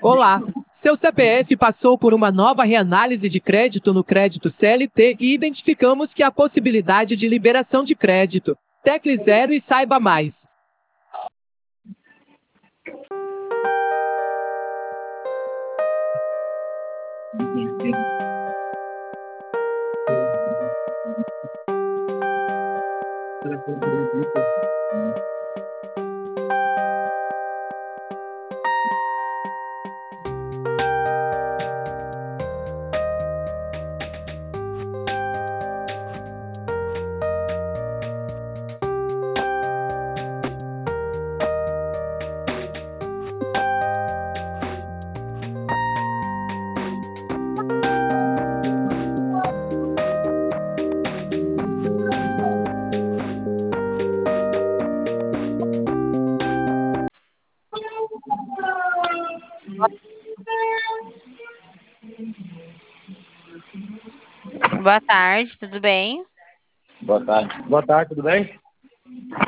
Olá! Seu CPF passou por uma nova reanálise de crédito no crédito CLT e identificamos que há possibilidade de liberação de crédito. Tecle 0 e saiba mais. Boa tarde, tudo bem? Boa tarde. Boa tarde, tudo bem?